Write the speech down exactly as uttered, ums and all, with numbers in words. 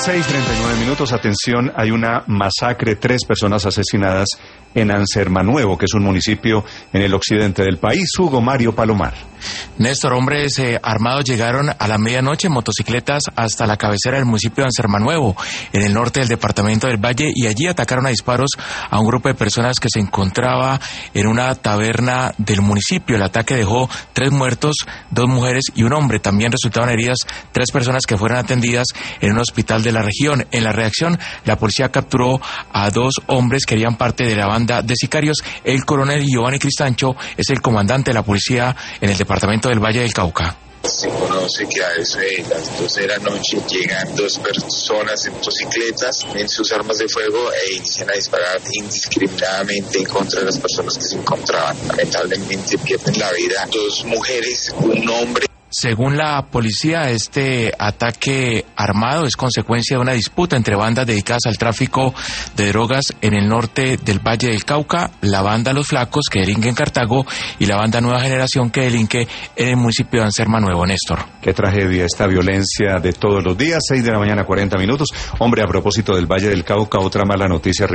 seis treinta y nueve minutos, atención, hay una masacre, tres personas asesinadas en Ansermanuevo, que es un municipio en el occidente del país. Hugo Mario Palomar. Néstor, hombres eh, armados llegaron a la medianoche en motocicletas hasta la cabecera del municipio de Ansermanuevo, en el norte del departamento del Valle, y allí atacaron a disparos a un grupo de personas que se encontraba en una taberna del municipio. El ataque dejó tres muertos, dos mujeres y un hombre. También resultaron heridas tres personas que fueron atendidas en un hospital de la región. En la reacción, la policía capturó a dos hombres que harían parte de la banda de sicarios. El coronel Giovanni Cristancho es el comandante de la policía en el departamento del Valle del Cauca. Se conoce que a eso de las doce de la noche llegan dos personas en motocicletas en sus armas de fuego e inician a disparar indiscriminadamente en contra de las personas que se encontraban. Lamentablemente pierden la vida dos mujeres, un hombre. Según la policía, este ataque armado es consecuencia de una disputa entre bandas dedicadas al tráfico de drogas en el norte del Valle del Cauca, la banda Los Flacos, que delinque en Cartago, y la banda Nueva Generación, que delinque en el municipio de Ansermanuevo. Néstor. Qué tragedia esta violencia de todos los días. Seis de la mañana, cuarenta minutos. Hombre, a propósito del Valle del Cauca, otra mala noticia.